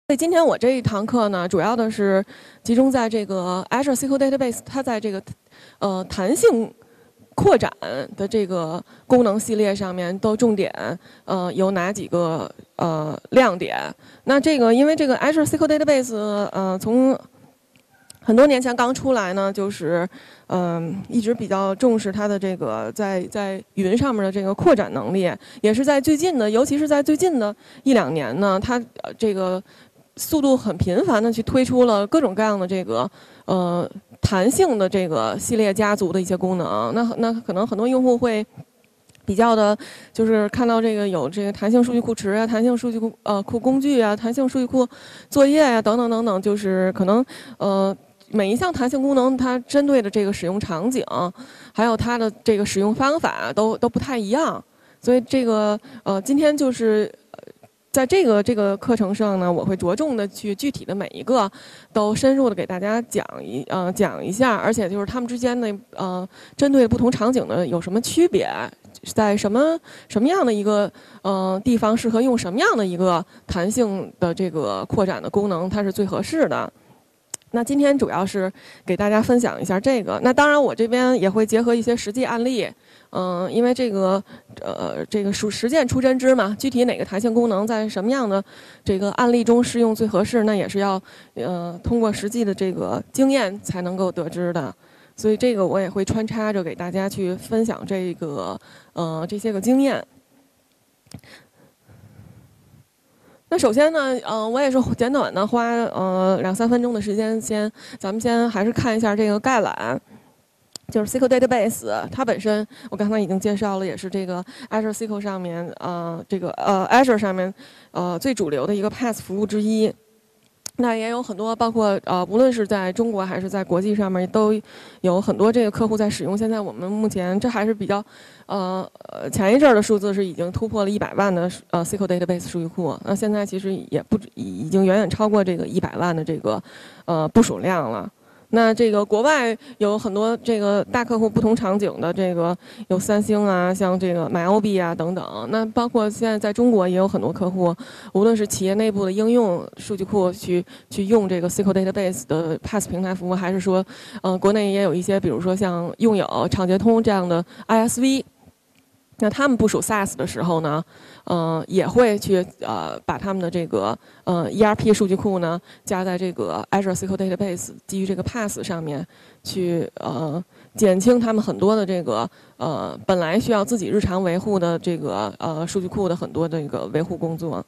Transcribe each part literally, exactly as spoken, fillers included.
所以今天我这一堂课呢，主要的是集中在这个 Azure S Q L Database 它在这个呃弹性扩展的这个功能系列上面都重点呃有哪几个呃亮点？那这个因为这个 Azure S Q L Database 呃从很多年前刚出来呢，就是嗯、呃、一直比较重视它的这个在在云上面的这个扩展能力，也是在最近的，尤其是在最近的一两年呢，它呃这个速度很频繁的去推出了各种各样的这个呃弹性的这个系列家族的一些功能。那那可能很多用户会比较的，就是看到这个有这个弹性数据库池啊、弹性数据库呃库工具啊、弹性数据库作业呀、啊、等等等等，就是可能呃每一项弹性功能它针对的这个使用场景，还有它的这个使用方法都都不太一样。所以这个呃今天就是。在这个这个课程上呢，我会着重的去具体的每一个都深入的给大家讲一呃讲一下，而且就是它们之间的呃针对不同场景的有什么区别，在什么什么样的一个呃地方适合用什么样的一个弹性的这个扩展的功能，它是最合适的。那今天主要是给大家分享一下这个。那当然，我这边也会结合一些实际案例，嗯、呃，因为这个呃，这个属实践出真知嘛，具体哪个弹性功能在什么样的这个案例中适用最合适，那也是要呃通过实际的这个经验才能够得知的。所以这个我也会穿插着给大家去分享这个呃这些个经验。那首先呢，呃，我也是简短的花呃两三分钟的时间，先咱们先还是看一下这个概览，就是 S Q L Database 它本身，我刚才已经介绍了，也是这个 Azure S Q L 上面呃这个呃 Azure 上面呃最主流的一个 P A S 服务之一。那也有很多，包括呃，无论是在中国还是在国际上面，都有很多这个客户在使用。现在我们目前这还是比较，呃呃，前一阵儿的数字是已经突破了一百万的呃 S Q L Database 数据库。那现在其实也不止，已经远远超过这个一百万的这个呃部署量了。那这个国外有很多这个大客户不同场景的这个有三星啊，像这个 MyOB 啊等等。那包括现在在中国也有很多客户，无论是企业内部的应用数据库去去用这个 S Q L Database 的 P A S 平台服务，还是说，呃，国内也有一些，比如说像用友、畅捷通这样的 I S V。那他们部署 SaaS 的时候呢，呃，也会去呃把他们的这个呃 E R P 数据库呢加在这个 Azure S Q L Database 基于这个 P A S 上面，去呃减轻他们很多的这个呃本来需要自己日常维护的这个呃数据库的很多的一个维护工作。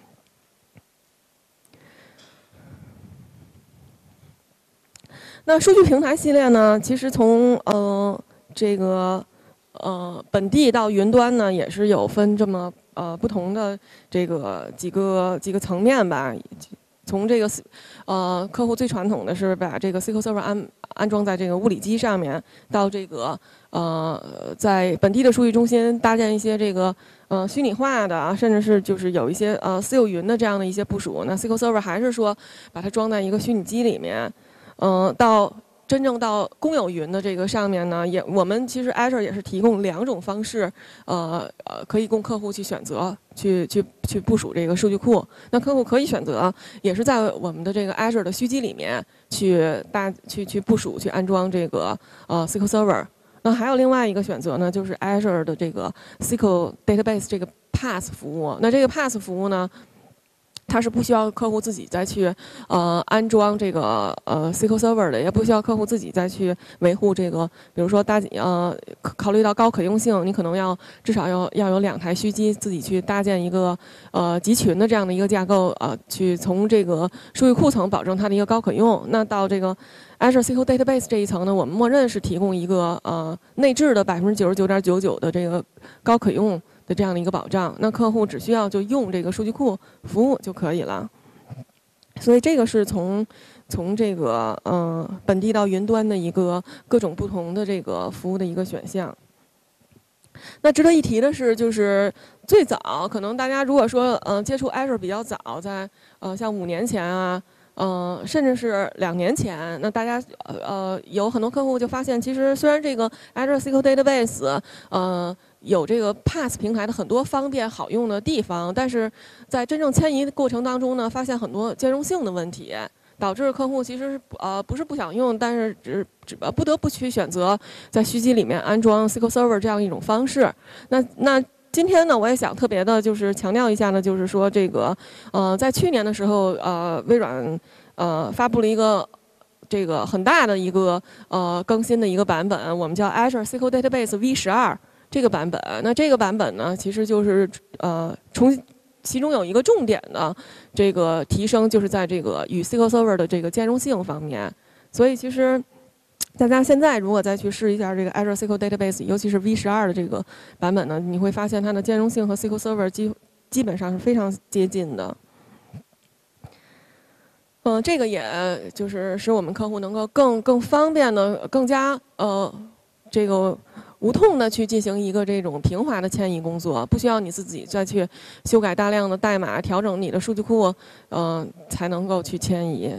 那数据平台系列呢，其实从呃这个呃本地到云端呢，也是有分这么呃不同的这个几个几个层面吧。从这个呃客户最传统的是把这个 S Q L Server 安安装在这个物理机上面，到这个呃在本地的数据中心搭建一些这个呃虚拟化的，甚至是就是有一些呃私有云的这样的一些部署。那 S Q L Server 还是说把它装在一个虚拟机里面。嗯、呃，到真正到公有云的这个上面呢，也我们其实 Azure 也是提供两种方式，呃呃，可以供客户去选择，去去去部署这个数据库。那客户可以选择，也是在我们的这个 Azure 的虚机里面去大去去部署、去安装这个呃 S Q L Server。那还有另外一个选择呢，就是 Azure 的这个 S Q L Database 这个 P A S 服务。那这个 P A S 服务呢，它是不需要客户自己再去呃安装这个呃 S Q L Server 的，也不需要客户自己再去维护这个，比如说搭呃考虑到高可用性，你可能要至少要要有两台虚机自己去搭建一个呃集群的这样的一个架构啊、呃，去从这个数据库层保证它的一个高可用。那到这个 Azure S Q L Database 这一层呢，我们默认是提供一个呃内置的百分之九十九点九九的这个高可用的这样的一个保障，那客户只需要就用这个数据库服务就可以了。所以这个是从从这个呃本地到云端的一个各种不同的这个服务的一个选项。那值得一提的是，就是最早可能大家如果说呃接触 Azure 比较早，在呃像五年前啊。 呃，甚至是两年前，那大家呃有很多客户就发现，其实虽然这个 Azure S Q L Database 呃有这个 P A S 平台的很多方便好用的地方，但是在真正迁移的过程当中呢，发现很多兼容性的问题。导致客户其实呃不是不想用，但是只只不得不去选择在虚机里面安装 S Q L Server 这样一种方式。那那今天呢，我也想特别的就是强调一下呢，就是说这个呃在去年的时候，呃微软呃发布了一个这个很大的一个呃更新的一个版本，我们叫 Azure S Q L Database V 十二这个版本。那这个版本呢，其实就是呃重其中有一个重点的这个提升，就是在这个与 S Q L Server 的这个兼容性方面。所以其实大家现在如果再去试一下这个 Azure S Q L Database， 尤其是 V 十二的这个版本呢，你会发现它的兼容性和 S Q L Server 基基本上是非常接近的。嗯、呃，这个也就是使我们客户能够更更方便的、更加呃这个无痛的去进行一个这种平滑的迁移工作，不需要你自己再去修改大量的代码，调整你的数据库，嗯、呃，才能够去迁移。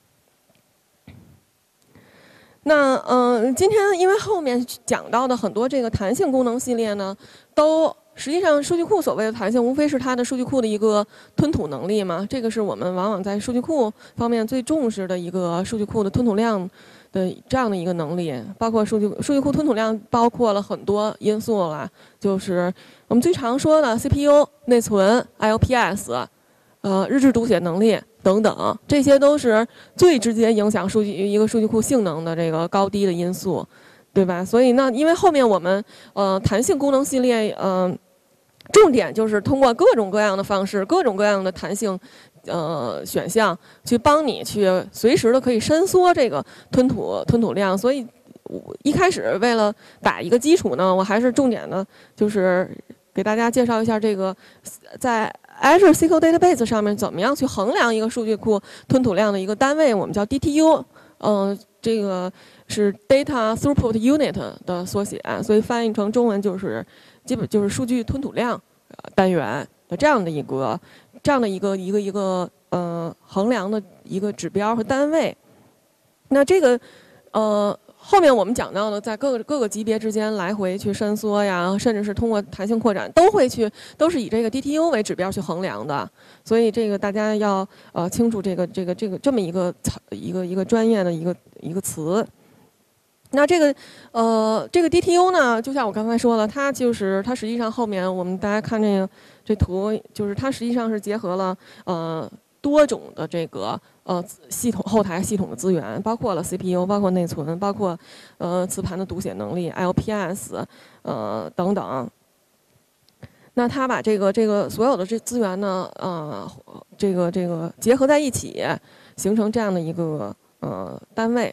那嗯、呃，今天因为后面讲到的很多这个弹性功能系列呢，都实际上数据库所谓的弹性，无非是它的数据库的一个吞吐能力嘛。这个是我们往往在数据库方面最重视的一个数据库的吞吐量的这样的一个能力。包括数据数据库吞吐量包括了很多因素了，就是我们最常说的 C P U、内存、I O P S， 呃，日志读写能力等等，这些都是最直接影响数据一个数据库性能的这个高低的因素，对吧？所以那因为后面我们呃弹性功能系列嗯。呃重点就是通过各种各样的方式、各种各样的弹性，呃选项，去帮你去随时的可以伸缩这个吞吐吞吐量。所以，一开始为了打一个基础呢，我还是重点的，就是给大家介绍一下这个在 Azure S Q L Database 上面怎么样去衡量一个数据库吞吐量的一个单位，我们叫 D T U， 嗯、呃，这个是 Data Throughput Unit 的缩写，所以翻译成中文就是。基本就是数据吞吐量单元的这样的一个这样的一个一个一个呃衡量的一个指标和单位。那这个呃后面我们讲到的，在各个各个级别之间来回去伸缩呀，甚至是通过弹性扩展，都会去都是以这个 D T U 为指标去衡量的。所以这个大家要呃清楚这个这个这个这么一个一个一个专业的一个一个词。那这个，呃，这个 D T U 呢，就像我刚才说了，它就是它实际上后面我们大家看这个这图，就是它实际上是结合了呃多种的这个呃系统后台系统的资源，包括了 C P U， 包括内存，包括呃磁盘的读写能力 I O P S， 呃等等。那它把这个这个所有的这资源呢，呃，这个这个结合在一起，形成这样的一个呃单位。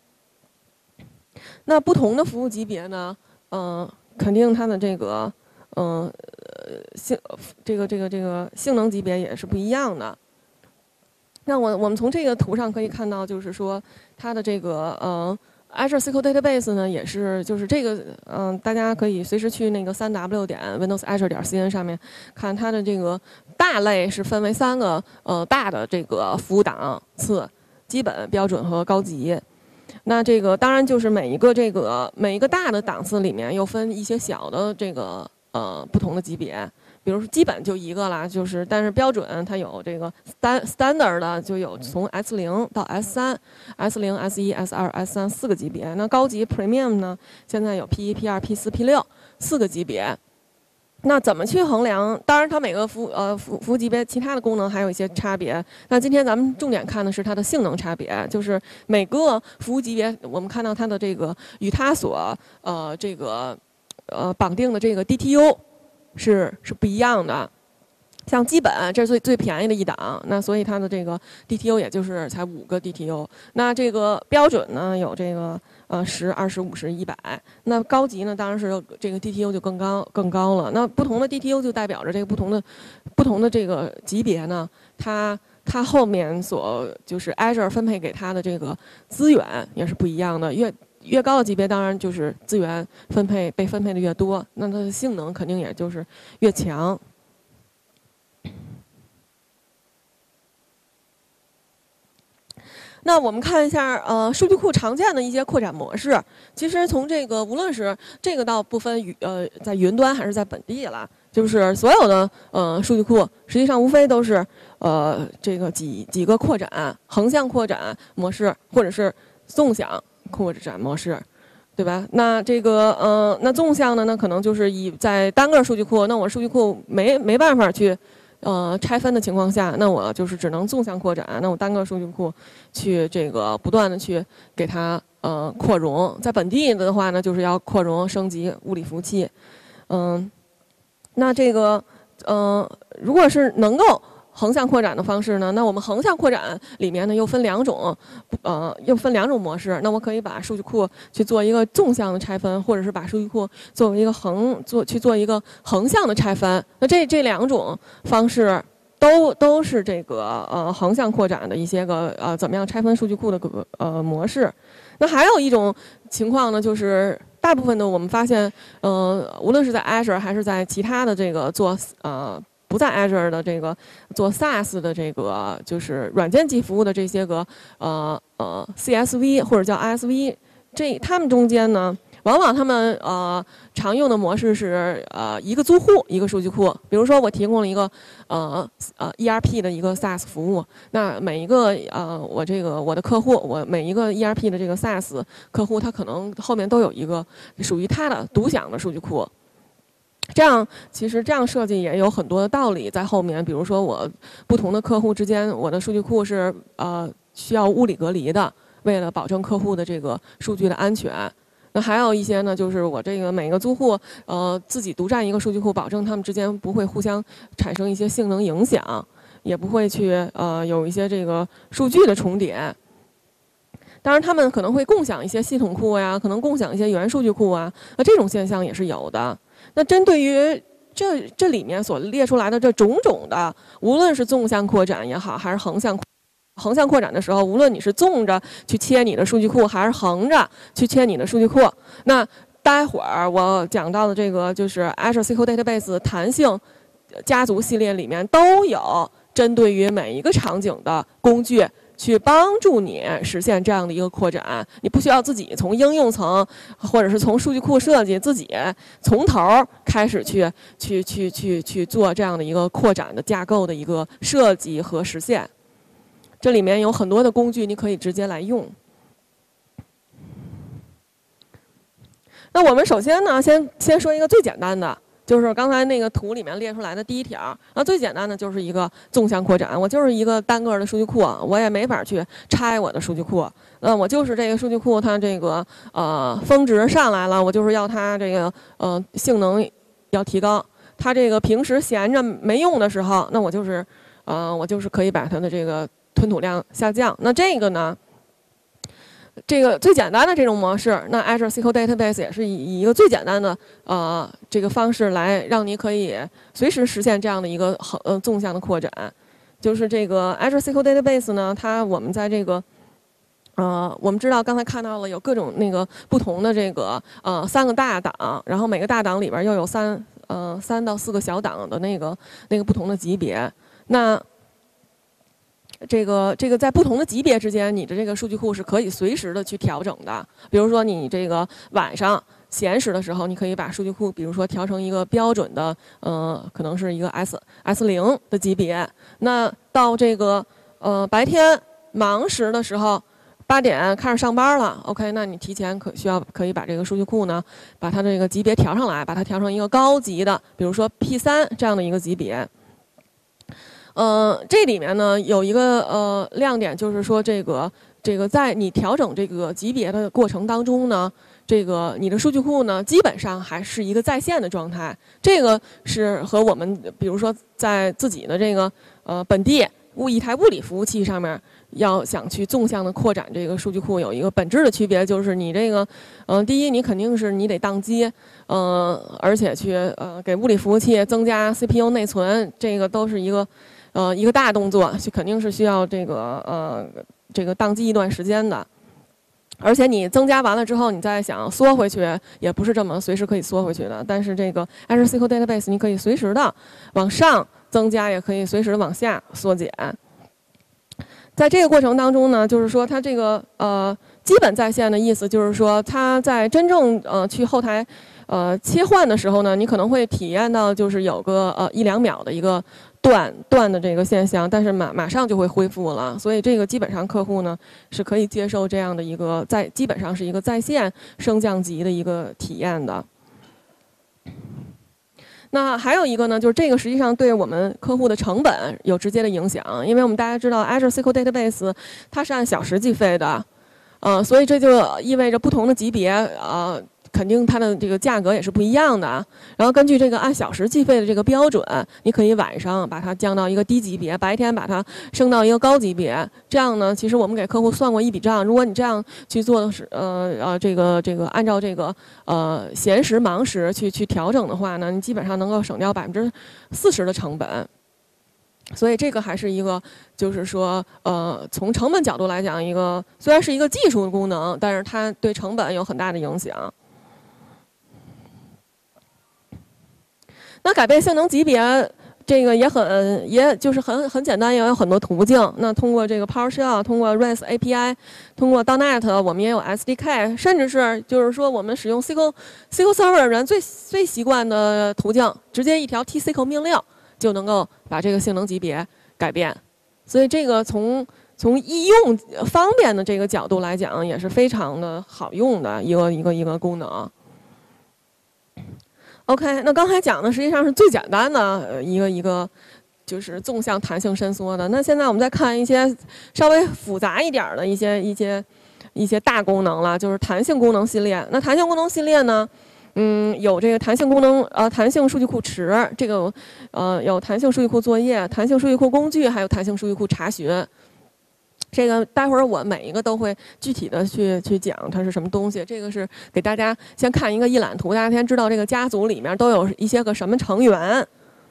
那不同的服务级别呢，嗯、呃，肯定它的这个，嗯、呃，性这个这个这个性能级别也是不一样的。那我我们从这个图上可以看到，就是说它的这个，嗯、呃、，Azure S Q L Database 呢，也是就是这个，嗯、呃，大家可以随时去那个三 w 点 windows azure 点 c n 上面看它的这个大类是分为三个，呃，大的这个服务档次，基本、标准和高级。那这个当然就是每一个这个每一个大的档次里面又分一些小的这个呃不同的级别，比如说基本就一个啦，就是但是标准它有这个 standard 的就有从 S 零 到 S 三 ，S 零、S 一、S 二、S 三四个级别。那高级 Premium 呢，现在有 P 一、P 二、P 四、P 六四个级别。那怎么去衡量？当然，它每个服呃服服务级别其他的功能还有一些差别。那今天咱们重点看的是它的性能差别，就是每个服务级别，我们看到它的这个与它所呃这个呃绑定的这个 D T U 是是不一样的。像基本这是最最便宜的一档，那所以它的这个 D T U 也就是才五个 D T U。那这个标准呢有这个呃十、二十、五十、一百。那高级呢当然是这个 D T U 就更高更高了。那不同的 D T U 就代表着这个不同的不同的这个级别呢，它它后面所就是 Azure 分配给它的这个资源也是不一样的。越越高的级别当然就是资源分配被分配的越多，那它的性能肯定也就是越强。 那我们看一下，呃，数据库常见的一些扩展模式。其实从这个，无论是这个倒不分云，呃，在云端还是在本地了，就是所有的呃数据库，实际上无非都是呃这个几几个扩展，横向扩展模式，或者是纵向扩展模式，对吧？那这个，呃，那纵向的呢，可能就是以在单个数据库，那我数据库没没办法去。呃，拆分的情况下，那我就是只能纵向扩展。那我单个数据库去这个不断的去给它呃扩容，在本地的话呢，就是要扩容升级物理服务器。嗯，那这个呃，如果是能够横向扩展的方式呢，那我们横向扩展里面呢又分两种，呃，又分两种模式。那我可以把数据库去做一个纵向的拆分，或者是把数据库作为一个横做去做一个横向的拆分。那这这两种方式都都是这个呃横向扩展的一些个呃怎么样拆分数据库的个呃模式。那还有一种情况呢，就是大部分的我们发现，呃，无论是在 Azure 还是在其他的这个做呃。不在 Azure 的这个做 SaaS 的这个就是软件级服务的这些个呃呃 C S V 或者叫 I S V， 这他们中间呢，往往他们呃常用的模式是呃一个租户一个数据库。比如说我提供了一个呃呃 E R P 的一个 SaaS 服务，那每一个呃我这个我的客户，我每一个 E R P 的这个 SaaS 客户，他可能后面都有一个属于他的独享的数据库。这样其实这样设计也有很多的道理在后面，比如说我不同的客户之间，我的数据库是呃需要物理隔离的，为了保证客户的这个数据的安全。那还有一些呢，就是我这个每个租户呃自己独占一个数据库，保证他们之间不会互相产生一些性能影响，也不会去呃有一些这个数据的重叠。当然，他们可能会共享一些系统库呀，可能共享一些原数据库啊，那这种现象也是有的。那针对于这这里面所列出来的这种种的，无论是纵向扩展也好，还是横向横向扩展的时候，无论你是纵着去切你的数据库，还是横着去切你的数据库，那待会儿我讲到的这个就是 Azure S Q L Database 弹性家族系列里面都有针对于每一个场景的工具。去帮助你实现这样的一个扩展，你不需要自己从应用层，或者是从数据库设计自己从头开始去去去去去做这样的一个扩展的架构的一个设计和实现。这里面有很多的工具，你可以直接来用。那我们首先呢，先先说一个最简单的。就是刚才那个图里面列出来的第一条，那最简单的就是一个纵向扩展，我就是一个单个的数据库，我也没法去拆我的数据库。那我就是这个数据库，它这个呃峰值上来了，我就是要它这个呃性能要提高。它这个平时闲着没用的时候，那我就是呃我就是可以把它的这个吞吐量下降。那这个呢？这个最简单的这种模式，那 Azure S Q L Database 也是以一个最简单的呃这个方式来让你可以随时实现这样的一个横呃纵向的扩展。就是这个 Azure S Q L Database 呢，它我们在这个呃我们知道刚才看到了有各种那个不同的这个呃三个大档，然后每个大档里边又有三呃三到四个小档的那个那个不同的级别。那这个这个在不同的级别之间，你的这个数据库是可以随时的去调整的。比如说你这个晚上闲时的时候，你可以把数据库，比如说调成一个标准的，呃，可能是一个 S S 零的级别。那到这个呃白天忙时的时候，八点开始上班了 ，OK， 那你提前可需要可以把这个数据库呢，把它这个级别调上来，把它调成一个高级的，比如说 P 三这样的一个级别。呃，这里面呢有一个呃亮点，就是说这个这个在你调整这个级别的过程当中呢，这个你的数据库呢基本上还是一个在线的状态。这个是和我们比如说在自己的这个呃本地物一台物理服务器上面要想去纵向的扩展这个数据库有一个本质的区别，就是你这个嗯、呃、第一你肯定是你得宕机，嗯、呃、而且去呃给物理服务器增加 C P U 内存，这个都是一个。呃，一个大动作是肯定是需要这个呃这个宕机一段时间的，而且你增加完了之后，你再想缩回去，也不是这么随时可以缩回去的。但是这个 Azure S Q L Database 你可以随时的往上增加，也可以随时的往下缩减。 在这个过程当中呢，就是说它这个呃基本在线的意思，就是说它在真正呃去后台呃切换的时候呢，你可能会体验到就是有个呃一两秒的一个断断的这个现象，但是马马上就会恢复了。所以这个基本上客户呢是可以接受这样的一个在基本上是一个在线升降级的一个体验的。那还有一个呢，就是这个实际上对我们客户的成本有直接的影响，因为我们大家知道 Azure S Q L Database 它是按小时计费的，呃，所以这就意味着不同的级别，呃，肯定它的这个价格也是不一样的。然后根据这个按小时计费的这个标准，你可以晚上把它降到一个低级别，白天把它升到一个高级别。这样呢，其实我们给客户算过一笔账，如果你这样去做的是，呃呃，这个这个按照这个呃闲时忙时去去调整的话呢，你基本上能够省掉百分之四十的成本。所以这个还是一个，就是说，呃，从成本角度来讲，一个虽然是一个技术的功能，但是它对成本有很大的影响。那改变性能级别，这个也很，也就是很很简单，也有很多途径。那通过这个 PowerShell， 通过 REST A P I， 通过 .dot net， 我们也有 S D K， 甚至是就是说我们使用 S Q L S Q L Server 的人最最习惯的途径，直接一条 T S Q L 命令就能够把这个性能级别改变。所以这个从从易用方便的这个角度来讲，也是非常的好用的一个一个一个功能。OK， 那刚才讲的实际上是最简单的一个一个，就是纵向弹性伸缩的。那现在我们再看一些稍微复杂一点的一些一些一些大功能了，就是弹性功能系列。那弹性功能系列呢，嗯，有这个弹性功能呃弹性数据库池，这个呃有弹性数据库作业、弹性数据库工具，还有弹性数据库查询。这个待会儿我每一个都会具体的去去讲它是什么东西。这个是给大家先看一个一览图，大家先知道这个家族里面都有一些个什么成员。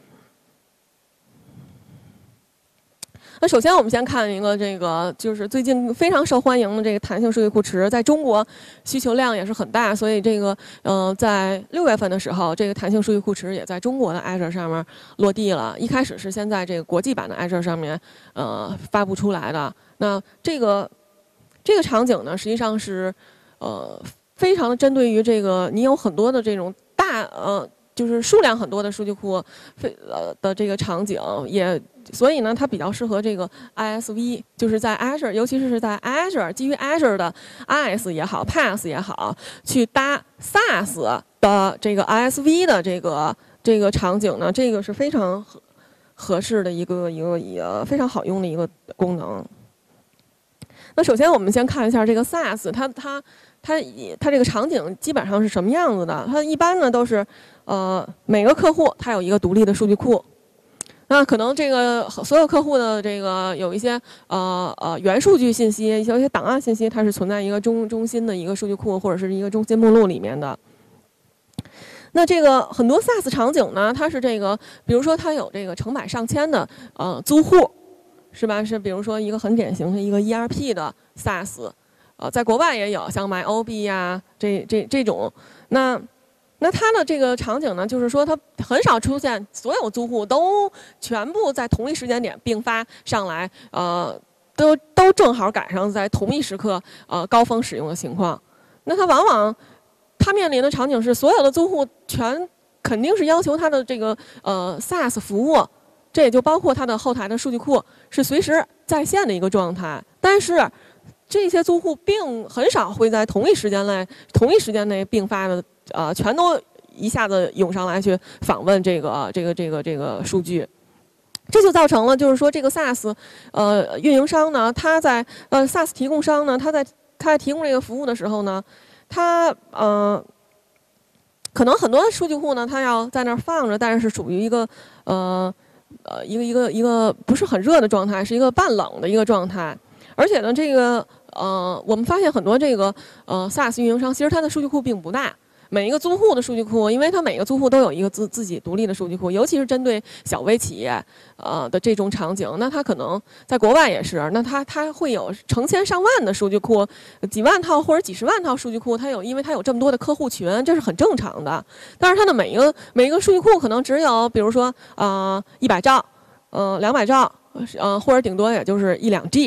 那首先我们先看一个这个就是最近非常受欢迎的这个弹性数据库池，在中国需求量也是很大，所以这个呃在六月份的时候，这个弹性数据库池也在中国的 Azure 上面落地了。一开始是先在这个国际版的 Azure 上面呃发布出来的。那这个这个场景呢，实际上是呃非常的针对于这个你有很多的这种大呃就是数量很多的数据库非呃的这个场景，也所以呢它比较适合这个 I S V， 就是在 Azure， 尤其是在 Azure 基于 Azure 的 I S 也好 P A S 也好，去搭 SaaS 的这个 I S V 的这个这个场景呢，这个是非常合合适的一个一个一个非常好用的一个功能。那首先我们先看一下这个 SaaS， 它它它它这个场景基本上是什么样子的？它一般呢都是，呃，每个客户它有一个独立的数据库。那可能这个所有客户的这个有一些呃呃原数据信息，有一些档案信息，它是存在一个中中心的一个数据库或者是一个中心目录里面的。那这个很多 SaaS 场景呢，它是这个，比如说它有这个成百上千的呃租户。是吧？是比如说一个很典型的一个 E R P 的 SaaS， 呃，在国外也有像 MyOB 呀，这这这种。那那它的这个场景呢，就是说它很少出现所有租户都全部在同一时间点并发上来，呃，都都正好赶上在同一时刻呃高峰使用的情况。那它往往它面临的场景是所有的租户全肯定是要求它的这个呃 SaaS 服务。这也就包括它的后台的数据库是随时在线的一个状态，但是这些租户并很少会在同一时间内、同一时间内并发的，呃，全都一下子涌上来去访问这个、这个、这个、这个数据，这就造成了就是说这个 SaaS， 呃，运营商呢，他在呃 SaaS 提供商呢，他在他在提供这个服务的时候呢，他呃。可能很多数据库呢，它要在那儿放着，但是是属于一个呃。呃，一个一个一个不是很热的状态，是一个半冷的一个状态。而且呢，这个呃，我们发现很多这个呃 SaaS 运营商，其实它的数据库并不大。每一个租户的数据库，因为它每个租户都有一个自自己独立的数据库，尤其是针对小微企业呃的这种场景，那它可能在国外也是，那它它会有成千上万的数据库，几万套或者几十万套数据库，它有因为它有这么多的客户群，这是很正常的。但是它的每一个每一个数据库可能只有，比如说呃一百兆，呃两百兆，呃或者顶多也就是一两 G。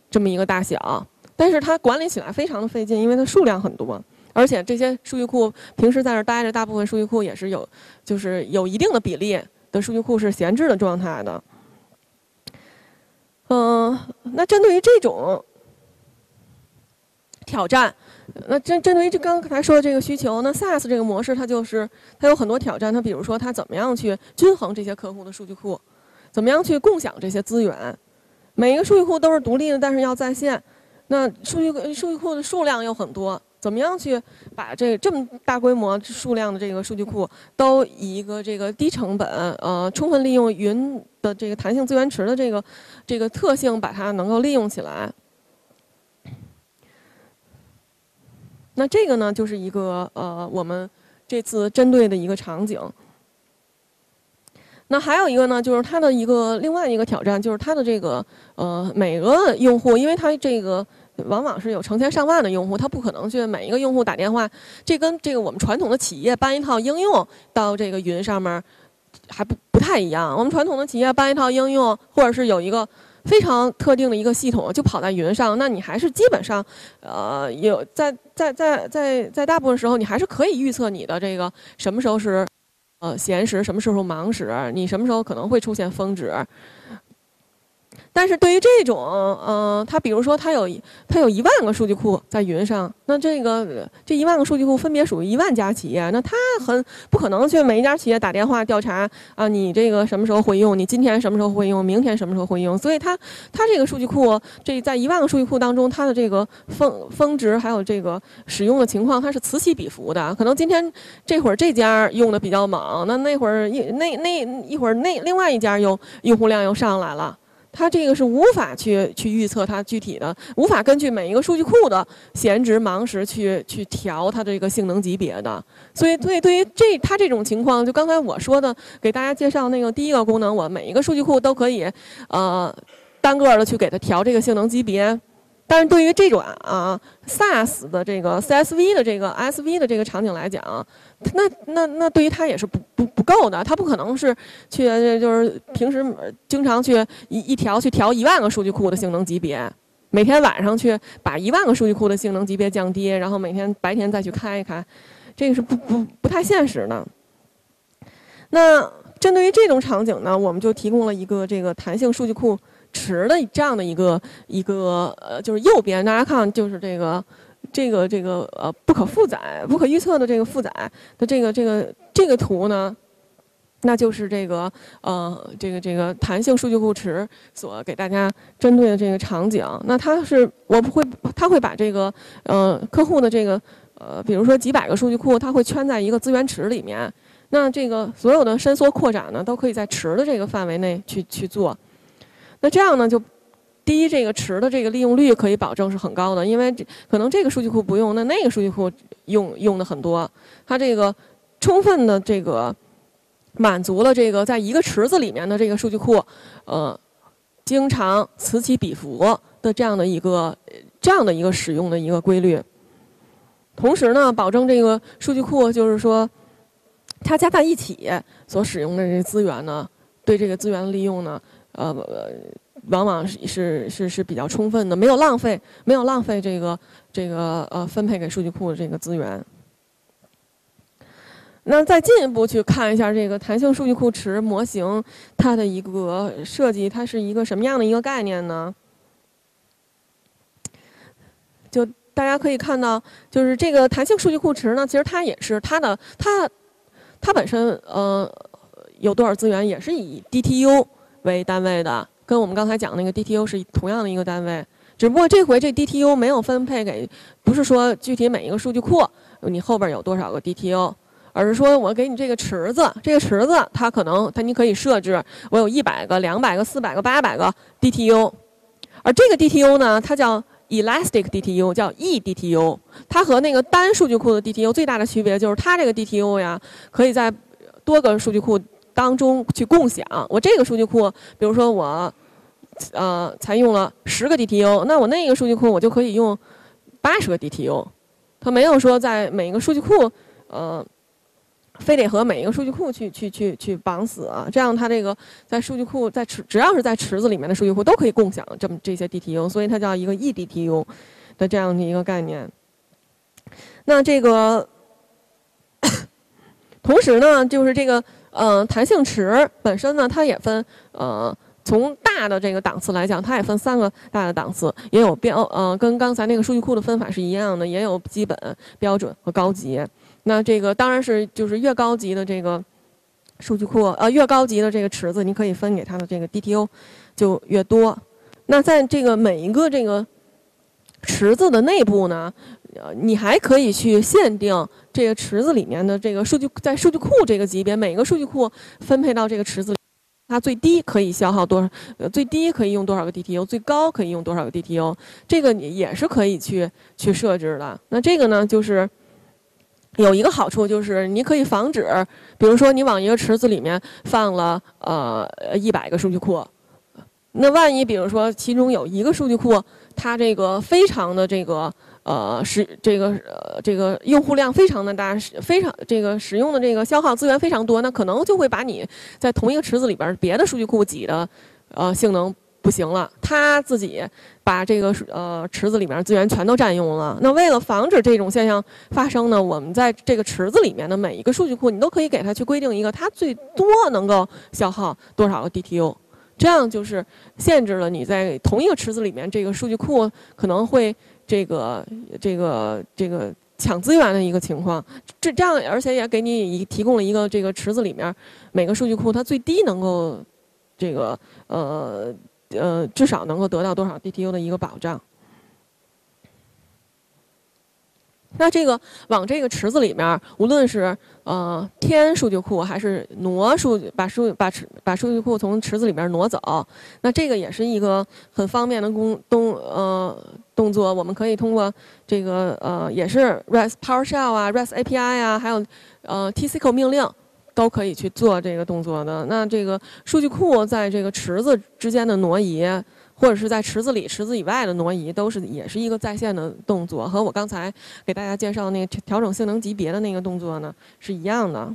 这么一个大小，但是它管理起来非常的费劲，因为它数量很多，而且这些数据库平时在这儿待着，大部分数据库也是有，就是有一定的比例的数据库是闲置的状态的。嗯、呃，那针对于这种挑战，那针针对于这刚才说的这个需求，那 SaaS 这个模式它就是它有很多挑战，它比如说它怎么样去均衡这些客户的数据库，怎么样去共享这些资源，每一个数据库都是独立的，但是要在线，那数据数据库的数量又很多，怎么样去把这这么大规模数量的这个数据库都以一个这个低成本呃充分利用云的这个弹性资源池的这个这个特性把它能够利用起来。那这个呢，就是一个呃，我们这次针对的一个场景。那还有一个呢，就是它的一个另外一个挑战，就是它的这个呃每个用户，因为它这个往往是有成千上万的用户，它不可能去每一个用户打电话，这跟这个我们传统的企业搬一套应用到这个云上面还不不太一样。我们传统的企业搬一套应用，或者是有一个非常特定的一个系统就跑在云上，那你还是基本上，呃，有在在在在在大部分时候，你还是可以预测你的这个什么时候是，呃，闲时，什么时候忙时，你什么时候可能会出现峰值。但是对于这种，呃，它比如说它有它有一万个数据库在云上，那这个这一万个数据库分别属于一万家企业，那它很不可能去每一家企业打电话调查啊，你这个什么时候会用，你今天什么时候会用，明天什么时候会用，所以它它这个数据库这在一万个数据库当中，它的这个峰峰值还有这个使用的情况，它是此起彼伏的，可能今天这会儿这家用的比较猛，那那会儿一那那一会儿那另外一家又用户量又上来了。它这个是无法去去预测它具体的，无法根据每一个数据库的闲值忙时去去调它的这个性能级别的。所以对对于这它这种情况，就刚才我说的，给大家介绍那个第一个功能，我每一个数据库都可以呃单个的去给它调这个性能级别。但是对于这种啊 SaaS 的这个 C S V 的这个 S V 的这个场景来讲，那那那对于它也是不不不够的，它不可能是去就是平时经常去一一条去调一万个数据库的性能级别，每天晚上去把一万个数据库的性能级别降低，然后每天白天再去开一开，这个是不不不太现实的。那针对于这种场景呢，我们就提供了一个这个弹性数据库池的这样的一个一个呃，就是右边大家看，就是这个这个这个呃不可负载、不可预测的这个负载的这个这个这个图呢，那就是这个呃这个这个弹性数据库池所给大家针对的这个场景。那它是我不会，它会把这个呃客户的这个呃比如说几百个数据库，它会圈在一个资源池里面。那这个所有的伸缩扩展呢，都可以在池的这个范围内去去做。那这样呢，就第一，这个池的这个利用率可以保证是很高的，因为可能这个数据库不用，那那个数据库用用的很多，它这个充分的这个满足了这个在一个池子里面的这个数据库，呃，经常此起彼伏的这样的一个这样的一个使用的一个规律。同时呢，保证这个数据库就是说，它加在一起所使用的这个资源呢，对这个资源的利用呢。呃，往往是是是是比较充分的，没有浪费，没有浪费这个这个呃分配给数据库的这个资源。那再进一步去看一下这个弹性数据库池模型，它的一个设计，它是一个什么样的一个概念呢？就大家可以看到，就是这个弹性数据库池呢，其实它也是它的它它本身呃有多少资源，也是以 D T U。为单位的，跟我们刚才讲那个 D T U 是同样的一个单位，只不过这回这 D T U 没有分配给，不是说具体每一个数据库你后边有多少个 D T U， 而是说我给你这个池子，这个池子它可能它你可以设置我有一百个、两百个、四百个、八百个 D T U， 而这个 D T U 呢，它叫 Elastic D T U， 叫 E D T U， 它和那个单数据库的 D T U 最大的区别就是它这个 D T U 呀，可以在多个数据库当中去共享。我这个数据库，比如说我，呃，才用了十个 D T U， 那我那个数据库我就可以用八十个 D T U。它没有说在每个数据库，呃， 非得和每一个数据库去去去去绑死啊，这样它这个在数据库在池只要是在池子里面的数据库都可以共享这么这些 D T U， 所以它叫一个 E D T U 的这样的一个概念。那这个同时呢，就是这个呃弹性池本身呢，它也分呃。从大的这个档次来讲，它也分三个大的档次，也有标呃，跟刚才那个数据库的分法是一样的，也有基本、标准和高级。那这个当然是就是越高级的这个数据库，呃，越高级的这个池子，你可以分给它的这个 D T U 就越多。那在这个每一个这个池子的内部呢，呃，你还可以去限定这个池子里面的这个数据，在数据库这个级别，每个数据库分配到这个池子里。它最低可以消耗多少？呃，最低可以用多少个 D T U？ 最高可以用多少个 D T U？ 这个你也是可以去去设置的。那这个呢，就是有一个好处，就是你可以防止，比如说你往一个池子里面放了呃一百个数据库，那万一比如说其中有一个数据库，它这个非常的这个。呃，使这个呃这个用户量非常的大，非常这个使用的这个消耗资源非常多，那可能就会把你在同一个池子里边别的数据库挤的呃性能不行了，它自己把这个呃池子里面资源全都占用了。那为了防止这种现象发生呢，我们在这个池子里面的每一个数据库，你都可以给它去规定一个它最多能够消耗多少个 D T U， 这样就是限制了你在同一个池子里面这个数据库可能会。这个这个这个抢资源的一个情况，这这样，而且也给你提供了一个这个池子里面每个数据库它最低能够这个呃呃至少能够得到多少 D T U 的一个保障。那这个往这个池子里面，无论是呃添数据库还是挪数据，把数把池把数据库从池子里面挪走，那这个也是一个很方便的工动呃动作。我们可以通过这个呃也是 REST PowerShell 啊、REST A P I 啊，还有呃 T C L 命令都可以去做这个动作的。那这个数据库在这个池子之间的挪移。或者是在池子里、池子以外的挪移，都是也是一个在线的动作，和我刚才给大家介绍那个调整性能级别的那个动作呢是一样的。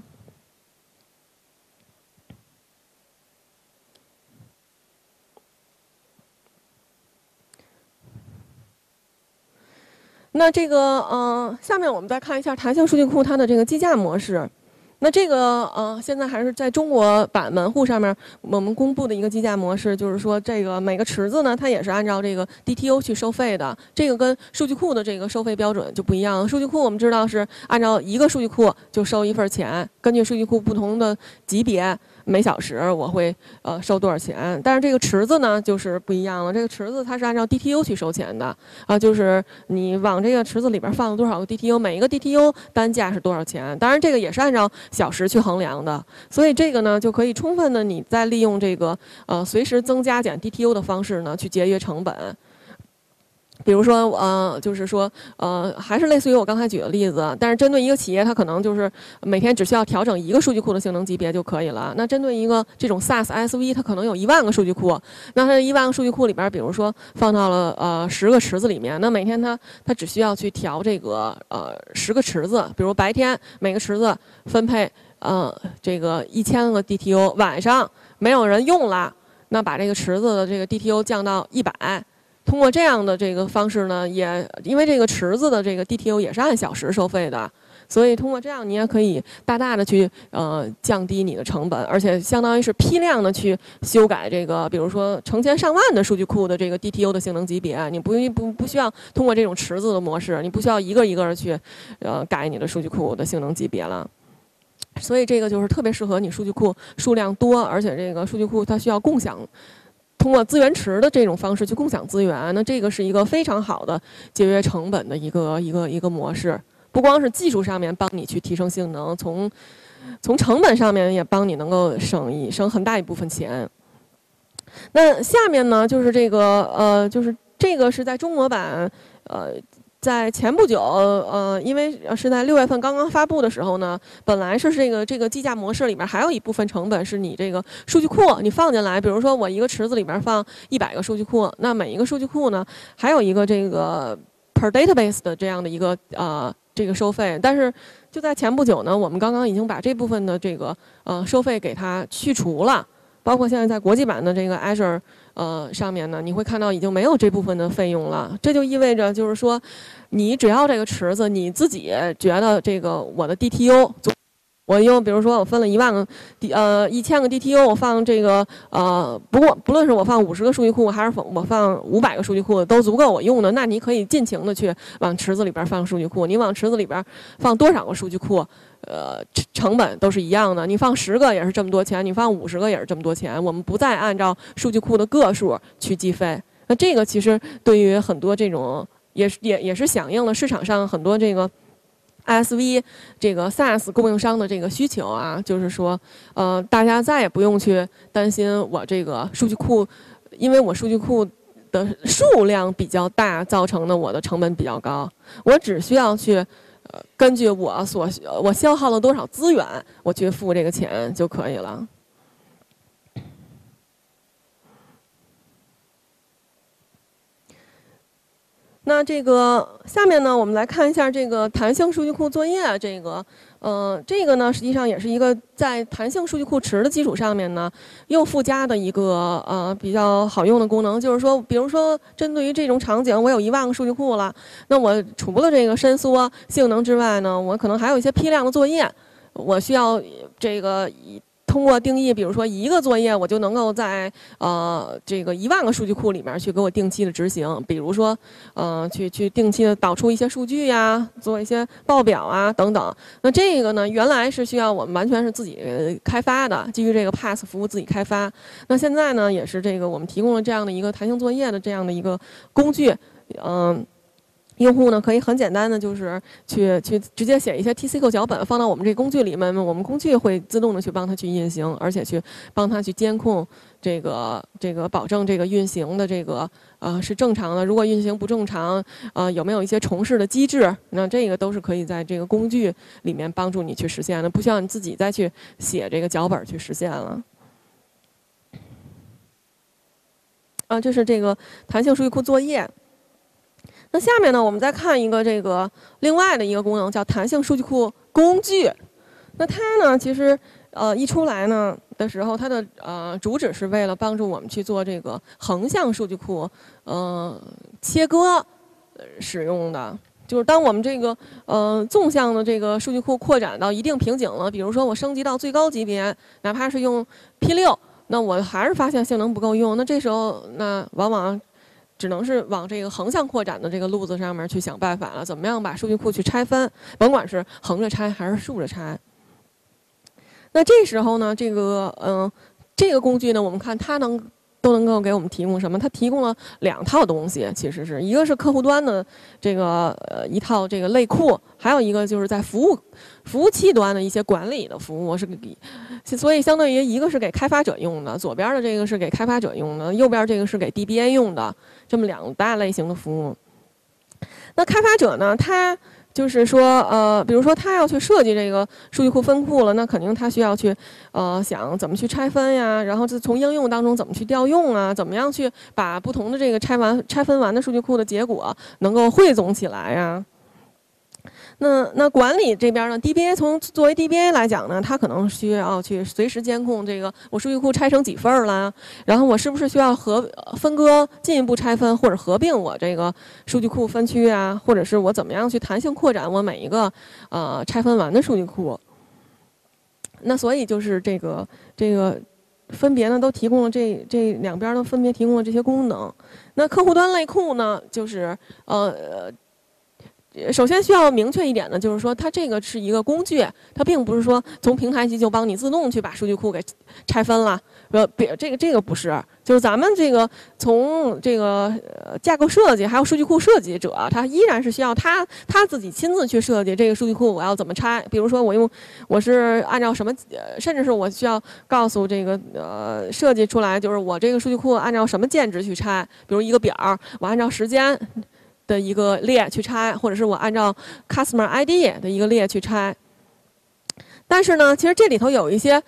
那这个，嗯、呃，下面我们再看一下弹性数据库它的这个计价模式。那这个呃，现在还是在中国版门户上面，我们公布的一个计价模式，就是说这个每个池子呢，它也是按照这个 D T U 去收费的。这个跟数据库的这个收费标准就不一样。数据库我们知道是按照一个数据库就收一份钱，根据数据库不同的级别，每小时我会呃收多少钱。但是这个池子呢，就是不一样了。这个池子它是按照 D T U 去收钱的啊，就是你往这个池子里边放了多少个 D T U， 每一个 D T U 单价是多少钱。当然这个也是按照小时去衡量的，所以这个呢就可以充分的你在利用这个呃随时增加减 D T U 的方式呢去节约成本。比如说，呃，就是说，呃，还是类似于我刚才举的例子，但是针对一个企业，它可能就是每天只需要调整一个数据库的性能级别就可以了。那针对一个这种 SaaS S V， 它可能有一万个数据库，那它一万个数据库里边，比如说放到了呃十个池子里面，那每天它它只需要去调这个呃十个池子，比如白天每个池子分配呃这个一千个 D T U， 晚上没有人用了，那把这个池子的这个 D T U 降到一百。通过这样的这个方式呢，也因为这个池子的这个 D T U 也是按小时收费的，所以通过这样你也可以大大的去呃降低你的成本，而且相当于是批量的去修改这个，比如说成千上万的数据库的这个 D T U 的性能级别，你不不不需要通过这种池子的模式，你不需要一个一个的去呃改你的数据库的性能级别了。所以这个就是特别适合你数据库数量多，而且这个数据库它需要共享。通过资源池的这种方式去共享资源，那这个是一个非常好的节约成本的一个一个一个模式。不光是技术上面帮你去提升性能，从从成本上面也帮你能够省一省很大一部分钱。那下面呢，就是这个呃，就是这个是在中国版呃。在前不久，呃，因为是在六月份刚刚发布的时候呢，本来是这个这个计价模式里面还有一部分成本是你这个数据库你放进来，比如说我一个池子里面放一百个数据库，那每一个数据库呢还有一个这个 per database 的这样的一个呃这个收费。但是就在前不久呢，我们刚刚已经把这部分的这个呃收费给它去除了，包括现在在国际版的这个 Azure 呃上面呢，你会看到已经没有这部分的费用了。这就意味着就是说，你只要这个池子你自己觉得这个我的 D T U。我用，比如说我分了一万个 D 呃一千个 D T U， 我放这个呃，不过不论是我放五十个数据库，还是我放五百个数据库，都足够我用的。那你可以尽情的去往池子里边放数据库，你往池子里边放多少个数据库，呃，成本都是一样的。你放十个也是这么多钱，你放五十个也是这么多钱。我们不再按照数据库的个数去计费。那这个其实对于很多这种也是也也是响应了市场上很多这个。I S V 这个 SaaS 供应商的这个需求啊，就是说，呃，大家再也不用去担心我这个数据库，因为我数据库的数量比较大，造成的我的成本比较高。我只需要去，呃，根据我所我消耗了多少资源，我去付这个钱就可以了。那这个下面呢，我们来看一下这个弹性数据库作业。这个，呃，这个呢，实际上也是一个在弹性数据库池的基础上面呢，又附加的一个呃比较好用的功能。就是说，比如说针对于这种场景，我有一万个数据库了，那我除了这个伸缩性能之外呢，我可能还有一些批量的作业，我需要这个通过定义，比如说一个作业，我就能够在呃这个一万个数据库里面去给我定期的执行，比如说呃去去定期的导出一些数据呀，做一些报表啊等等。那这个呢，原来是需要我们完全是自己开发的，基于这个 P A S 服务自己开发。那现在呢，也是这个我们提供了这样的一个弹性作业的这样的一个工具，嗯、呃。用户呢可以很简单的就是去去直接写一些 T C 扣脚本放到我们这个工具里面，我们工具会自动的去帮它去运行，而且去帮它去监控这个这个保证这个运行的这个呃是正常的。如果运行不正常，呃有没有一些重试的机制？那这个都是可以在这个工具里面帮助你去实现的，不需要你自己再去写这个脚本去实现了。啊，这是这个弹性数据库作业。那下面呢，我们再看一个这个另外的一个功能，叫弹性数据库工具。那它呢，其实呃一出来呢的时候，它的呃主旨是为了帮助我们去做这个横向数据库呃切割使用的。就是当我们这个呃纵向的这个数据库扩展到一定瓶颈了，比如说我升级到最高级别，哪怕是用 P 六，那我还是发现性能不够用，那这时候那往往只能是往这个横向扩展的这个路子上面去想办法了，怎么样把数据库去拆分，甭管是横着拆还是竖着拆。那这时候呢，这个嗯、呃，这个工具呢，我们看它能都能够给我们提供什么？它提供了两套东西，其实是一个是客户端的这个呃一套这个类库，还有一个就是在服务服务器端的一些管理的服务是给，所以相当于一个是给开发者用的，左边的这个是给开发者用的，右边这个是给 D B A 用的，这么两大类型的服务。那开发者呢，他就是说，呃，比如说他要去设计这个数据库分库了，那肯定他需要去，呃，想怎么去拆分呀，然后就从应用当中怎么去调用啊，怎么样去把不同的这个拆完、拆分完的数据库的结果能够汇总起来呀。那那管理这边呢 ，D B A 从作为 D B A 来讲呢，它可能需要去随时监控这个我数据库拆成几份儿啦，然后我是不是需要合分割进一步拆分或者合并我这个数据库分区啊，或者是我怎么样去弹性扩展我每一个呃拆分完的数据库。那所以就是这个这个分别呢都提供了这这两边呢分别提供了这些功能。那客户端类库呢，就是呃。首先需要明确一点呢，就是说它这个是一个工具，它并不是说从平台级就帮你自动去把数据库给拆分了。呃，别这个这个不是，就是咱们这个从这个呃架构设计还有数据库设计者，他依然是需要他他自己亲自去设计这个数据库我要怎么拆。比如说我用我是按照什么，甚至是我需要告诉这个呃设计出来，就是我这个数据库按照什么键值去拆，比如一个表，我按照时间的一个列去拆，或者是我按照 customer I D 的一个列去拆。但是呢，其实这里头有一些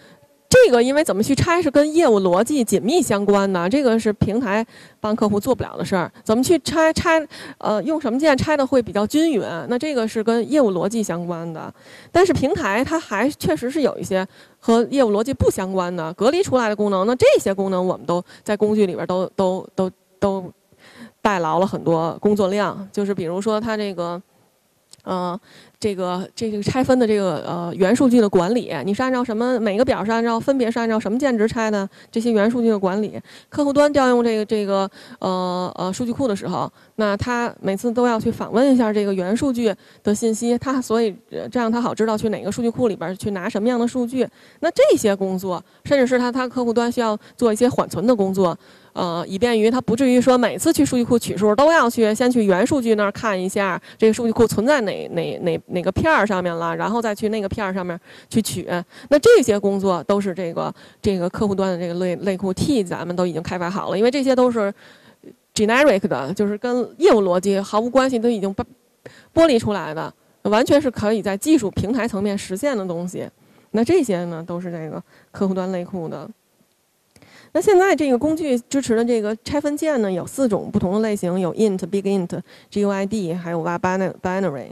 这个因为怎么去拆是跟业务逻辑紧密相关的，这个是平台帮客户做不了的事儿。怎么去拆拆，呃，用什么键拆的会比较均匀？那这个是跟业务逻辑相关的。但是平台它还确实是有一些和业务逻辑不相关的隔离出来的功能。那这些功能我们都在工具里边都都都都代劳了很多工作量。就是比如说它这个，呃。这个这个拆分的这个呃元数据的管理，你是按照什么每个表是按照分别是按照什么键值拆的？这些元数据的管理，客户端调用这个这个呃呃数据库的时候，那他每次都要去访问一下这个元数据的信息，他所以这样他好知道去哪个数据库里边去拿什么样的数据。那这些工作，甚至是他他客户端需要做一些缓存的工作。呃，以便于他不至于说每次去数据库取数都要去先去原数据那儿看一下这个数据库存在哪哪哪哪个片儿上面了，然后再去那个片儿上面去取。那这些工作都是这个这个客户端的这个类类库 T 咱们都已经开发好了，因为这些都是 generic 的，就是跟业务逻辑毫无关系，都已经剥离出来的，完全是可以在技术平台层面实现的东西。那这些呢，都是这个客户端类库的。那现在这个工具支持的这个拆分键呢，有四种不同的类型，有 int、big int、G U I D， 还有 var binary。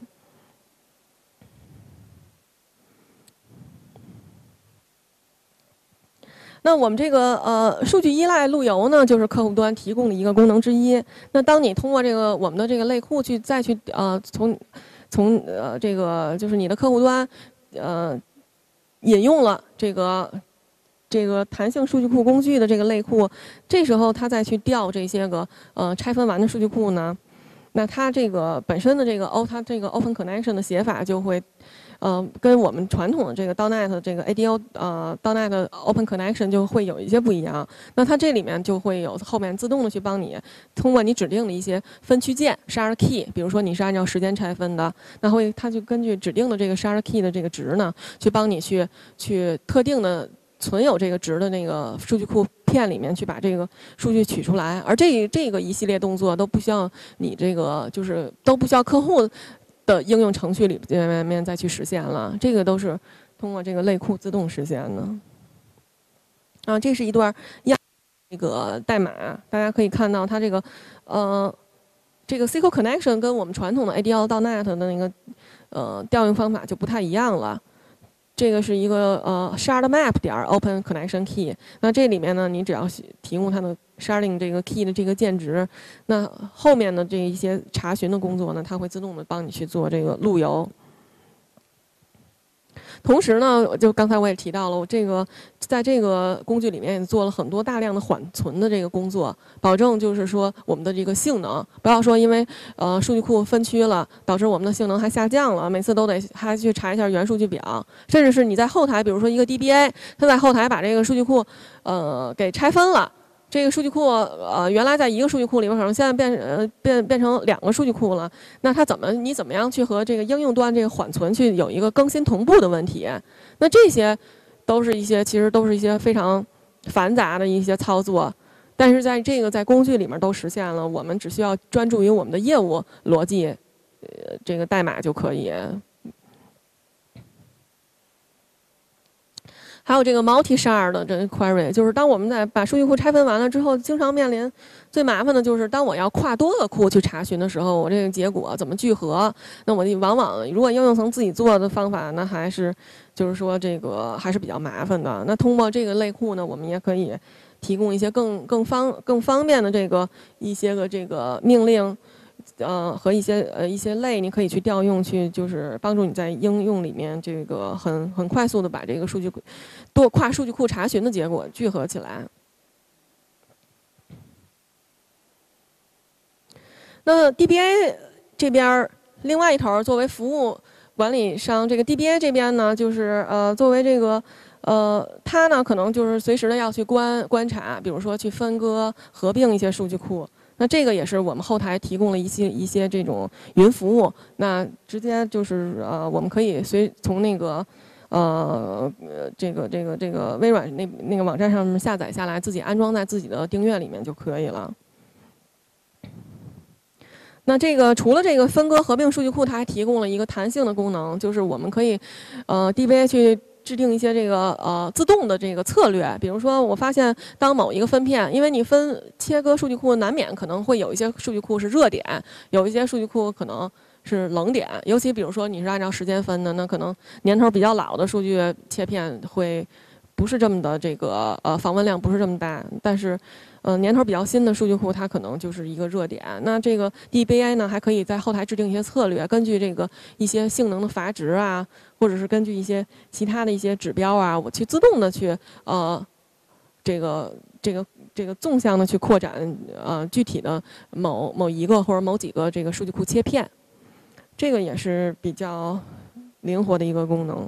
那我们这个呃数据依赖路由呢，就是客户端提供的一个功能之一。那当你通过这个我们的这个类库去再去呃从从呃这个就是你的客户端呃引用了这个。这个弹性数据库工具的这个类库，这时候它再去调这些个呃拆分完的数据库呢，那它这个本身的这个 O 它这个 Open Connection 的写法就会，呃，跟我们传统的这个 .dot net 这个 A D O 呃 .dot net Open Connection 就会有一些不一样。那它这里面就会有后面自动的去帮你通过你指定的一些分区键 shard key， 比如说你是按照时间拆分的，那会它就根据指定的这个 shard key 的这个值呢，去帮你去去特定的。存有这个值的那个数据库片里面去把这个数据取出来，而这这个一系列动作都不需要你这个就是都不需要客户的应用程序里面面再去实现了，这个都是通过这个类库自动实现的。啊，这是一段样这个代码，大家可以看到它这个呃这个 S Q L connection 跟我们传统的 A D O 到 net 的那个呃调用方法就不太一样了。这个是一个呃 shard map 点 open connection key， 那这里面呢，你只要提供它的 sharding 这个 key 的这个键值，那后面的这一些查询的工作呢，它会自动的帮你去做这个路由。同时呢，就刚才我也提到了，我这个在这个工具里面也做了很多大量的缓存的这个工作，保证就是说我们的这个性能不要说因为呃数据库分区了，导致我们的性能还下降了，每次都得还去查一下原数据表，甚至是你在后台，比如说一个 D B A， 它在后台把这个数据库呃给拆分了。这个数据库，呃，原来在一个数据库里面，可能现在变呃变变成两个数据库了。那它怎么你怎么样去和这个应用端这个缓存去有一个更新同步的问题？那这些都是一些其实都是一些非常繁杂的一些操作，但是在这个在工具里面都实现了。我们只需要专注于我们的业务逻辑，呃，这个代码就可以。还有这个 multi-shard 的这个 query， 就是当我们在把数据库拆分完了之后，经常面临最麻烦的就是当我要跨多个库去查询的时候，我这个结果怎么聚合？那我往往如果应用层自己做的方法，那还是就是说这个还是比较麻烦的。那通过这个类库呢，我们也可以提供一些更更方更方便的这个一些个这个命令。呃，和一些呃一些类，你可以去调用，去就是帮助你在应用里面这个很很快速的把这个数据多跨数据库查询的结果聚合起来。那 D B A 这边另外一头作为服务管理商，这个 D B A 这边呢，就是呃作为这个呃它呢可能就是随时的要去观观察，比如说去分割合并一些数据库。那这个也是我们后台提供了一些一些这种云服务，那直接就是呃，我们可以随从那个呃这个这个这个微软那那个网站上面下载下来，自己安装在自己的订阅里面就可以了。那这个除了这个分割合并数据库，它还提供了一个弹性的功能，就是我们可以呃 D B A 去制定一些这个呃自动的这个策略。比如说，我发现当某一个分片，因为你分切割数据库，难免可能会有一些数据库是热点，有一些数据库可能是冷点。尤其比如说你是按照时间分的，那可能年头比较老的数据切片会不是这么的这个呃访问量不是这么大，但是。呃，年头比较新的数据库，它可能就是一个热点。那这个 D B A 呢，还可以在后台制定一些策略，根据这个一些性能的阀值啊，或者是根据一些其他的一些指标啊，我去自动的去呃，这个这个这个纵向的去扩展呃具体的某某一个或者某几个这个数据库切片，这个也是比较灵活的一个功能。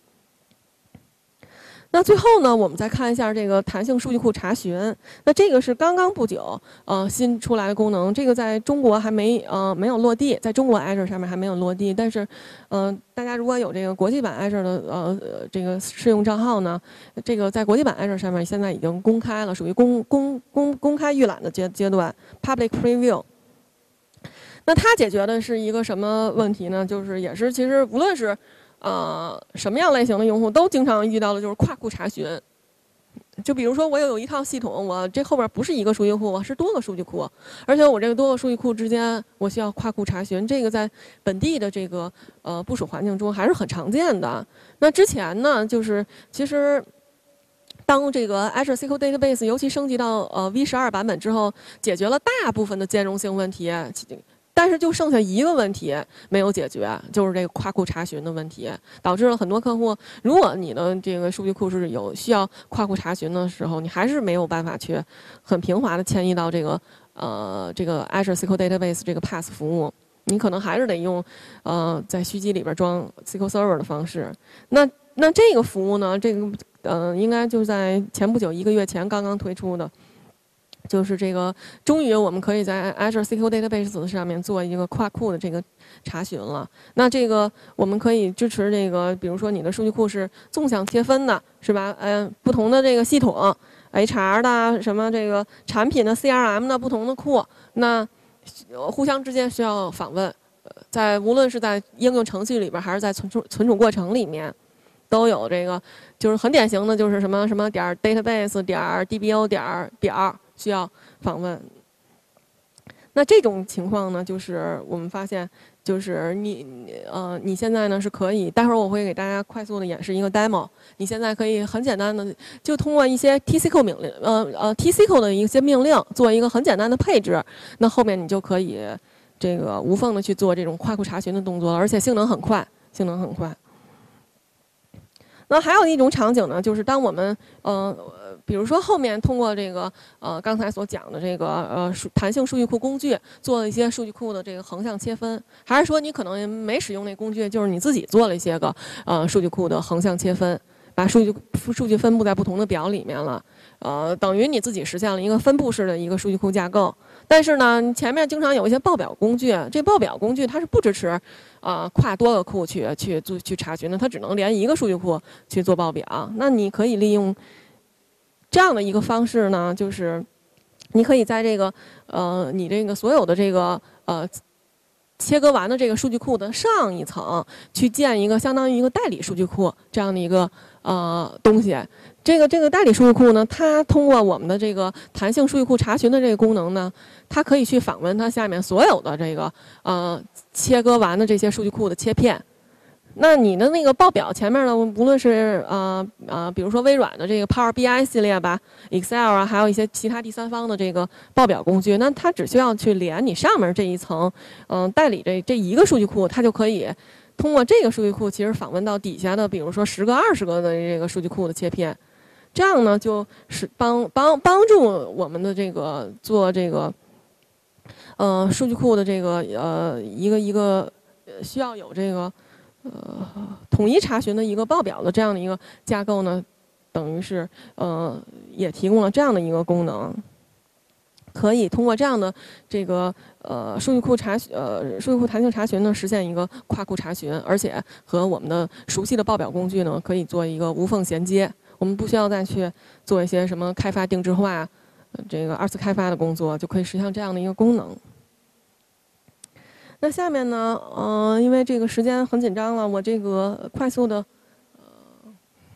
那最后呢，我们再看一下这个弹性数据库查询。那这个是刚刚不久呃新出来的功能，这个在中国还没呃没有落地，在中国 Azure 上面还没有落地。但是，嗯、呃，大家如果有这个国际版 Azure 的呃这个试用账号呢，这个在国际版 Azure 上面现在已经公开了，属于公公公公开预览的阶阶段 （Public Preview）。那它解决的是一个什么问题呢？就是也是其实无论是呃，什么样类型的用户都经常遇到的就是跨库查询。就比如说，我有一套系统，我这后边不是一个数据库，我是多个数据库，而且我这个多个数据库之间，我需要跨库查询。这个在本地的这个呃部署环境中还是很常见的。那之前呢，就是其实当这个 Azure S Q L Database 尤其升级到呃 V 十二版本之后，解决了大部分的兼容性问题。但是就剩下一个问题没有解决，就是这个跨库查询的问题，导致了很多客户，如果你的这个数据库是有需要跨库查询的时候，你还是没有办法去很平滑的迁移到这个呃这个 Azure S Q L Database 这个 P A S 服务，你可能还是得用呃在虚机里边装 S Q L Server 的方式。那那这个服务呢，这个呃应该就在前不久一个月前刚刚推出的。就是这个，终于我们可以在 Azure S Q L Database 上面做一个跨库的这个查询了。那这个我们可以支持这个，比如说你的数据库是纵向切分的，是吧？嗯、呃，不同的这个系统 ，H R 的什么这个产品的 C R M 的不同的库，那互相之间需要访问，在无论是在应用程序里边，还是在存储存储过程里面。都有这个，就是很典型的，就是什么什么点 database 点 dbo 点表需要访问。那这种情况呢，就是我们发现，就是你呃你现在呢是可以，待会儿我会给大家快速的演示一个 demo。你现在可以很简单的，就通过一些 T C L 命令，呃呃 T C L 的一些命令，做一个很简单的配置，那后面你就可以这个无缝的去做这种跨库查询的动作了，而且性能很快，性能很快。那还有一种场景呢，就是当我们呃，比如说后面通过这个呃刚才所讲的这个呃弹性数据库工具做一些数据库的这个横向切分，还是说你可能没使用那工具，就是你自己做了一些个呃数据库的横向切分，把数据数据分布在不同的表里面了，呃，等于你自己实现了一个分布式的一个数据库架构。但是呢，前面经常有一些报表工具，这报表工具它是不支持，呃，跨多个库去去做去查询的，它只能连一个数据库去做报表。那你可以利用这样的一个方式呢，就是你可以在这个呃，你这个所有的这个呃切割完的这个数据库的上一层，去建一个相当于一个代理数据库这样的一个呃东西。这个这个代理数据库呢，它通过我们的这个弹性数据库查询的这个功能呢，它可以去访问它下面所有的这个呃切割完的这些数据库的切片。那你的那个报表前面呢，无论是呃呃，比如说微软的这个 Power B I 系列吧 ，Excel 啊，还有一些其他第三方的这个报表工具，那它只需要去连你上面这一层，嗯、呃，代理这这一个数据库，它就可以通过这个数据库，其实访问到底下的，比如说十个、二十个的这个数据库的切片。这样呢，就是帮帮帮助我们的这个做这个，呃，数据库的这个呃一个一个需要有这个呃统一查询的一个报表的这样的一个架构呢，等于是呃也提供了这样的一个功能，可以通过这样的这个呃数据库查呃数据库弹性查询呢，实现一个跨库查询，而且和我们的熟悉的报表工具呢，可以做一个无缝衔接。我们不需要再去做一些什么开发定制化、这个二次开发的工作，就可以实现这样的一个功能。那下面呢，嗯、呃，因为这个时间很紧张了，我这个快速的，呃，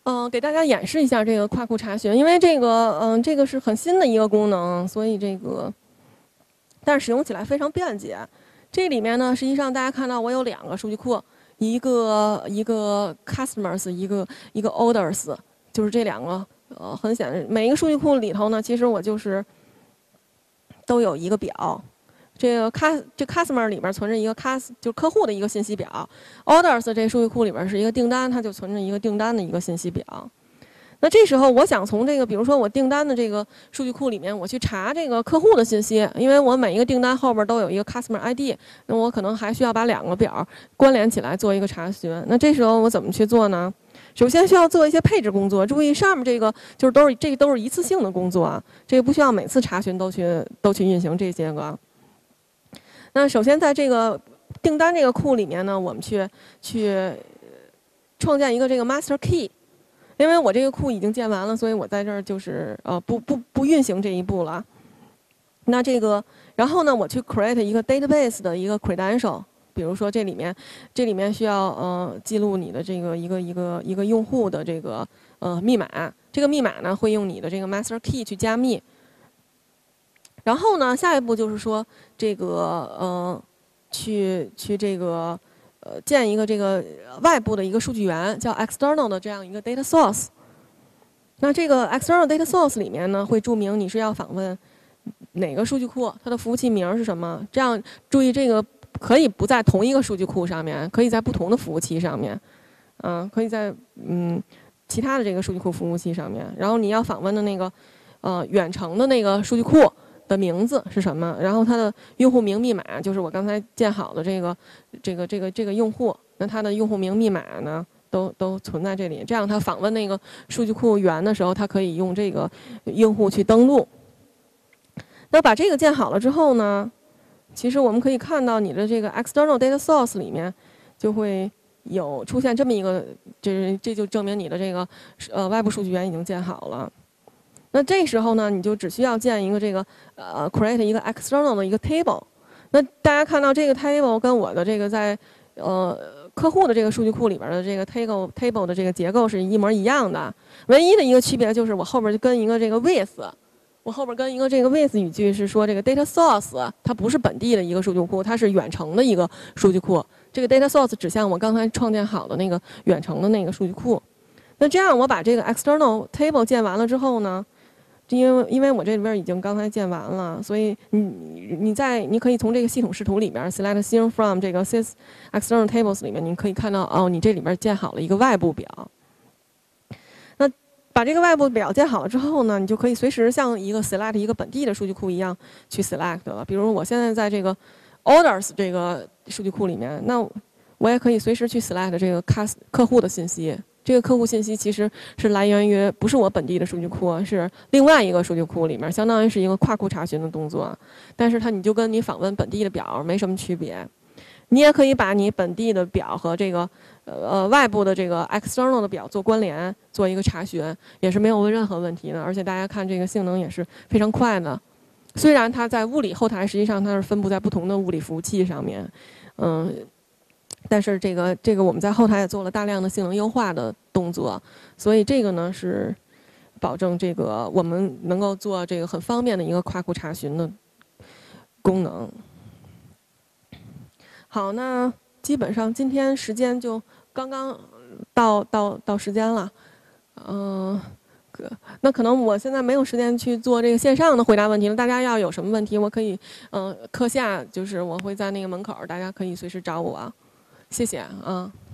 嗯、呃，给大家演示一下这个跨库查询，因为这个嗯、呃，这个是很新的一个功能，所以这个但是使用起来非常便捷。这里面呢，实际上大家看到我有两个数据库，一个一个 customers， 一个一个 orders， 就是这两个。呃，很显然，每一个数据库里头呢，其实我就是都有一个表。这个 cus 这 customer 里边存着一个 cus 就是客户的一个信息表 ，orders 这数据库里边是一个订单，它就存着一个订单的一个信息表。那这时候我想从这个，比如说我订单的这个数据库里面，我去查这个客户的信息，因为我每一个订单后边都有一个 customer I D， 那我可能还需要把两个表关联起来做一个查询。那这时候我怎么去做呢？首先需要做一些配置工作，注意上面这个就是都是这都是一次性的工作啊，这个不需要每次查询都去都去运行这些个。那首先在这个订单这个库里面呢，我们去去创建一个这个 master key， 因为我这个库已经建完了，所以我在这儿就是呃不不不运行这一步了。那这个然后呢，我去 create 一个 database 的一个 credential。比如说这里面，这里面需要呃记录你的这个一个一个一个用户的这个呃密码，这个密码呢会用你的这个 master key 去加密。然后呢，下一步就是说这个呃去去这个呃建一个这个外部的一个数据源，叫 external 的这样一个 data source。那这个 external data source 里面呢会注明你是要访问哪个数据库，它的服务器名是什么，这样注意这个。可以不在同一个数据库上面，可以在不同的服务器上面，嗯、呃，可以在嗯其他的这个数据库服务器上面。然后你要访问的那个呃远程的那个数据库的名字是什么？然后它的用户名密码就是我刚才建好的这个这个这个这个用户，那它的用户名密码呢都都存在这里。这样它访问那个数据库源的时候，它可以用这个用户去登录。那把这个建好了之后呢？其实我们可以看到你的这个 external data source 里面就会有出现这么一个，这这就证明你的这个呃外部数据源已经建好了。那这时候呢，你就只需要建一个这个呃 create 一个 external 的一个 table。那大家看到这个 table 跟我的这个在呃客户的这个数据库里边的这个 table table 的这个结构是一模一样的，唯一的一个区别就是我后边跟一个这个 with。我后边跟一个这个 with 语句是说，这个 data source 它不是本地的一个数据库，它是远程的一个数据库。这个 data source 指向我刚才创建好的那个远程的那个数据库。那这样我把这个 external table 建完了之后呢，因为因为我这里边已经刚才建完了，所以你你在你可以从这个系统视图里边 select scene from 这个 sys external tables 里面，你可以看到哦，你这里边建好了一个外部表。把这个外部表建好了之后呢，你就可以随时像一个 select 一个本地的数据库一样去 select 了。比如我现在在这个 orders 这个数据库里面，那我也可以随时去 select 这个 cus 客户的信息。这个客户信息其实是来源于不是我本地的数据库，是另外一个数据库里面，相当于是一个跨库查询的动作。但是它你就跟你访问本地的表没什么区别。你也可以把你本地的表和这个呃外部的这个 external 的表做关联，做一个查询，也是没有任何问题的。而且大家看这个性能也是非常快的。虽然它在物理后台实际上它是分布在不同的物理服务器上面，嗯，但是这个这个我们在后台也做了大量的性能优化的动作，所以这个呢是保证这个我们能够做这个很方便的一个跨库查询的功能。好，那基本上今天时间就刚刚到到到时间了，嗯、呃，那可能我现在没有时间去做这个线上的回答问题了。大家要有什么问题，我可以，嗯、呃，课下就是我会在那个门口，大家可以随时找我，谢谢啊。